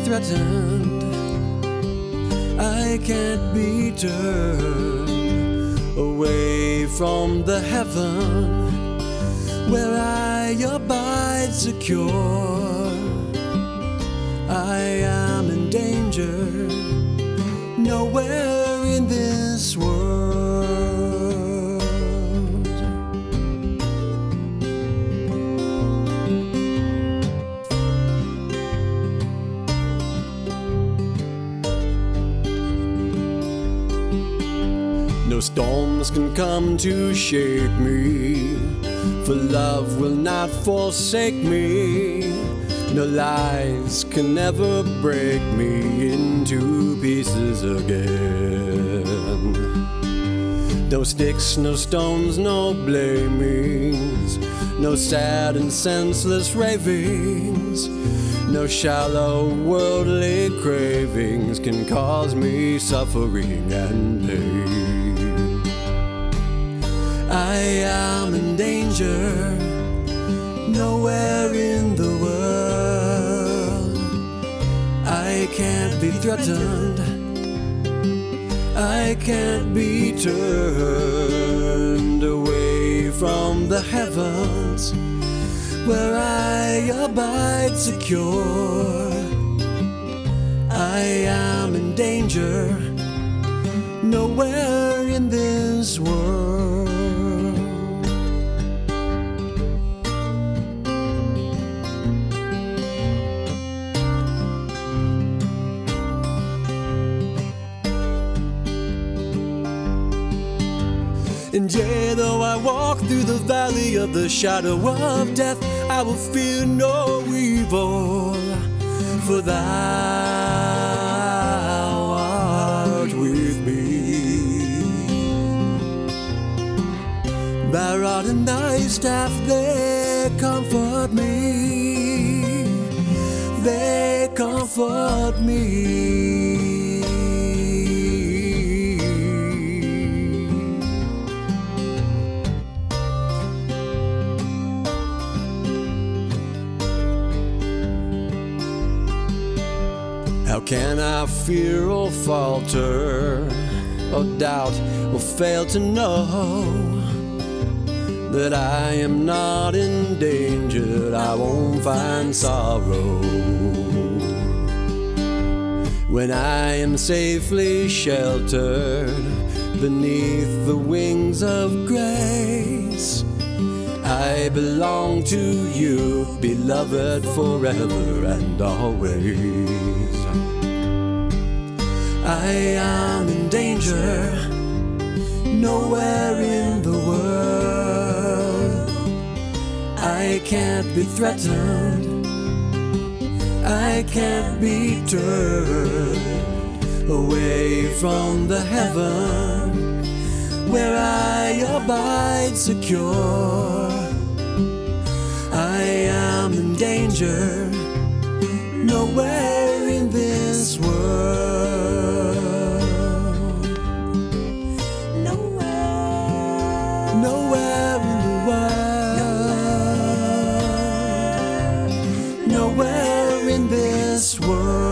threatened, I can't be turned away from the heaven where I abide secure. I am in danger nowhere in this world. No storms can come to shake me, for love will not forsake me. No lies can ever break me into pieces again. No sticks, no stones, no blamings, no sad and senseless ravings, no shallow worldly cravings can cause me suffering and pain. I am in danger nowhere in the world. I can't be threatened, I can't be turned away from the heavens where I abide secure. I am in danger nowhere in this world. And yea, though I walk through the valley of the shadow of death, I will fear no evil, for thou art with me. Thy rod and thy staff, they comfort me, they comfort me. How can I fear or falter, or doubt or fail to know that I am not endangered, I won't find sorrow when I am safely sheltered beneath the wings of grace? I belong to you, beloved, forever and always. I am in danger nowhere in the world. I can't be threatened, I can't be turned away from the heaven where I abide secure. I am in danger nowhere in this world. Nowhere in the world. Nowhere in this world.